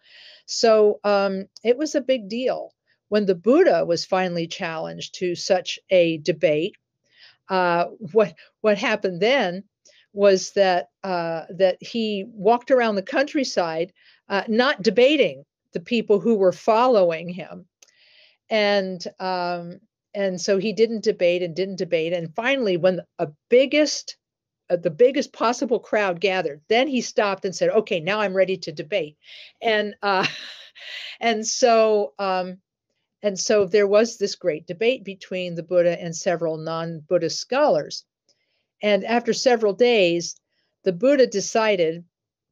So um, it was a big deal. When the Buddha was finally challenged to such a debate, uh, what what happened then was that uh, that he walked around the countryside, uh, not debating the people who were following him, and um, and so he didn't debate and didn't debate, and finally, when a biggest uh, the biggest possible crowd gathered, then he stopped and said, "Okay, now I'm ready to debate," and uh, and so. Um, and so there was this great debate between the Buddha and several non-Buddhist scholars. And after several days, the Buddha decided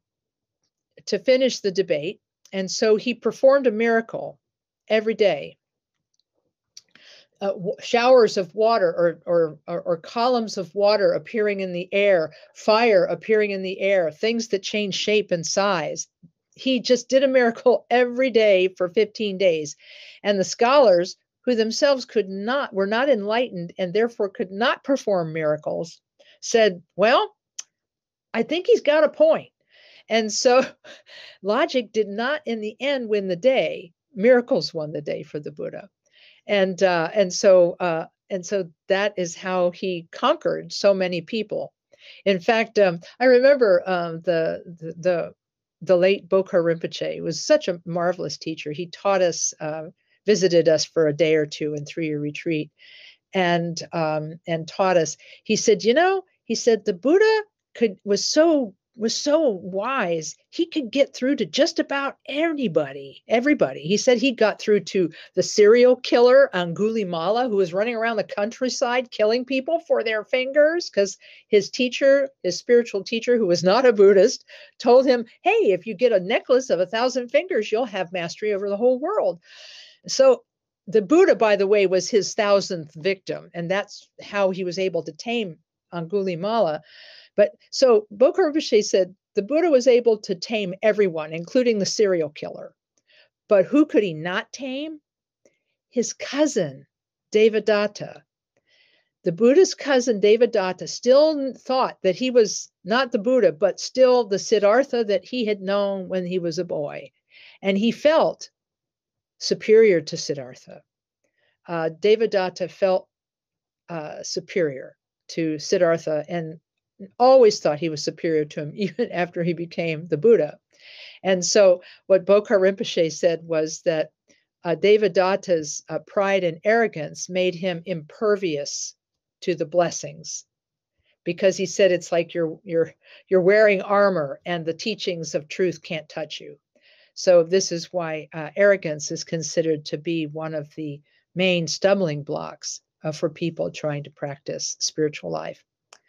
to finish the debate. And so he performed a miracle every day. Uh, w- showers of water or, or, or, or columns of water appearing in the air, fire appearing in the air, things that change shape and size. He just did a miracle every day for fifteen days. And the scholars, who themselves could not, were not enlightened and therefore could not perform miracles, said, well, I think he's got a point. And so logic did not in the end win the day. Miracles won the day for the Buddha. And uh, and so uh, and so that is how he conquered so many people. In fact, um, I remember um, the, the the the late Bokhar Rinpoche was such a marvelous teacher. He taught us, uh, visited us for a day or two in three-year retreat, and um, and taught us. He said, you know, he said the Buddha could was so was so wise. He could get through to just about anybody, everybody. He said he got through to the serial killer Angulimala, who was running around the countryside killing people for their fingers, because his teacher, his spiritual teacher, who was not a Buddhist, told him, hey, if you get a necklace of a thousand fingers, you'll have mastery over the whole world. So the Buddha, by the way, was his thousandth victim, and that's how he was able to tame Angulimala. But so Bokhar Rinpoche said the Buddha was able to tame everyone, including the serial killer. But who could he not tame? His cousin, Devadatta. The Buddha's cousin, Devadatta, still thought that he was not the Buddha, but still the Siddhartha that he had known when he was a boy. And he felt superior to Siddhartha. Uh, Devadatta felt uh, superior to Siddhartha and always thought he was superior to him, even after he became the Buddha. And so what Bokhar Rinpoche said was that uh, Devadatta's uh, pride and arrogance made him impervious to the blessings, because he said it's like you're you're you're wearing armor and the teachings of truth can't touch you. So this is why uh, arrogance is considered to be one of the main stumbling blocks uh, for people trying to practice spiritual life.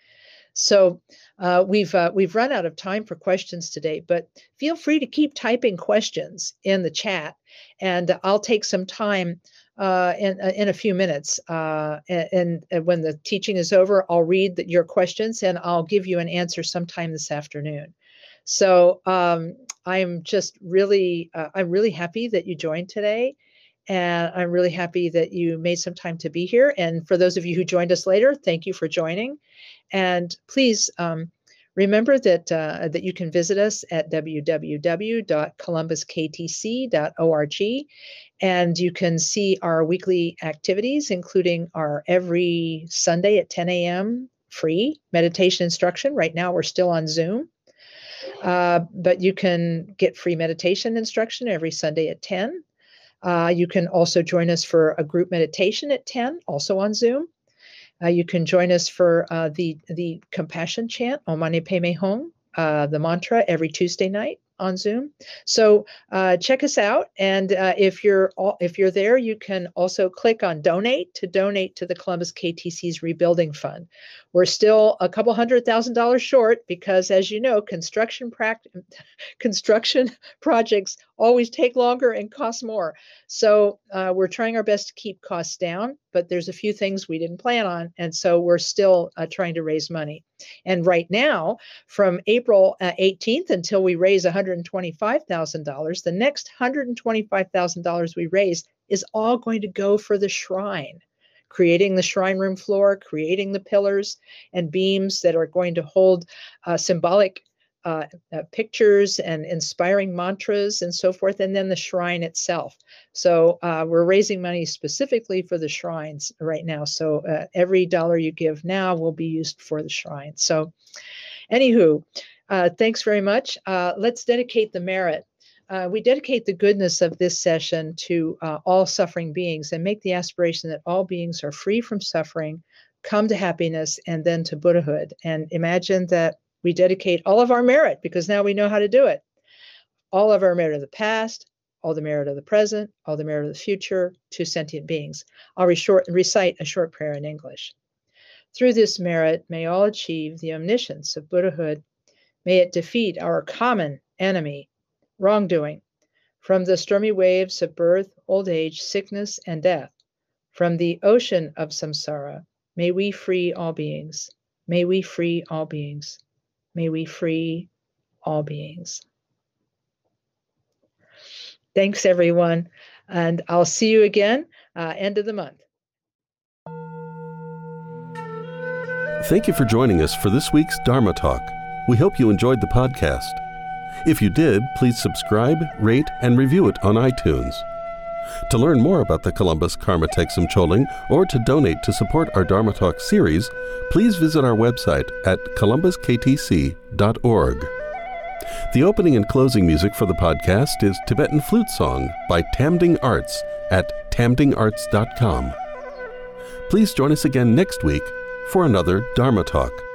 So uh, we've uh, we've run out of time for questions today, but feel free to keep typing questions in the chat, and I'll take some time uh, in in a few minutes. Uh, and, and when the teaching is over, I'll read the, your questions, and I'll give you an answer sometime this afternoon. So um, I'm just really uh, I'm really happy that you joined today. And I'm really happy that you made some time to be here. And for those of you who joined us later, thank you for joining. And please um, remember that uh, that you can visit us at w w w dot columbus k t c dot org, and you can see our weekly activities, including our every Sunday at ten a m free meditation instruction. Right now, we're still on Zoom. Uh, but you can get free meditation instruction every Sunday at ten. Uh, you can also join us for a group meditation at ten, also on Zoom. Uh, you can join us for uh, the, the compassion chant, Om Mani Padme Hum, uh, the mantra, every Tuesday night on Zoom. So uh, check us out. And uh, if you're all, if you're there, you can also click on donate to donate to the Columbus K T C's Rebuilding Fund. We're still a couple hundred thousand dollars short because, as you know, construction practice, construction projects always take longer and cost more. So uh, we're trying our best to keep costs down, but there's a few things we didn't plan on. And so we're still uh, trying to raise money. And right now, from April uh, eighteenth until we raise one hundred twenty-five thousand dollars, the next one hundred twenty-five thousand dollars we raise is all going to go for the shrine, creating the shrine room floor, creating the pillars and beams that are going to hold uh, symbolic uh, uh, pictures and inspiring mantras and so forth, and then the shrine itself. So uh, we're raising money specifically for the shrines right now. So uh, every dollar you give now will be used for the shrine. So anywho, uh, thanks very much. Uh, let's dedicate the merit. Uh, we dedicate the goodness of this session to uh, all suffering beings and make the aspiration that all beings are free from suffering, come to happiness, and then to Buddhahood. And imagine that we dedicate all of our merit, because now we know how to do it. All of our merit of the past, all the merit of the present, all the merit of the future to sentient beings. I'll re- recite a short prayer in English. Through this merit, may all achieve the omniscience of Buddhahood. May it defeat our common enemy, wrongdoing. From the stormy waves of birth, old age, sickness, and death, from the ocean of samsara, may we free all beings. May we free all beings. May we free all beings. Thanks, everyone. And I'll see you again uh, end of the month. Thank you for joining us for this week's Dharma Talk. We hope you enjoyed the podcast. If you did, please subscribe, rate, and review it on iTunes. To learn more about the Columbus Karma Thegsum Choling or to donate to support our Dharma Talk series, please visit our website at columbus k t c dot org. The opening and closing music for the podcast is Tibetan Flute Song by Tamding Arts at tamding arts dot com. Please join us again next week for another Dharma Talk.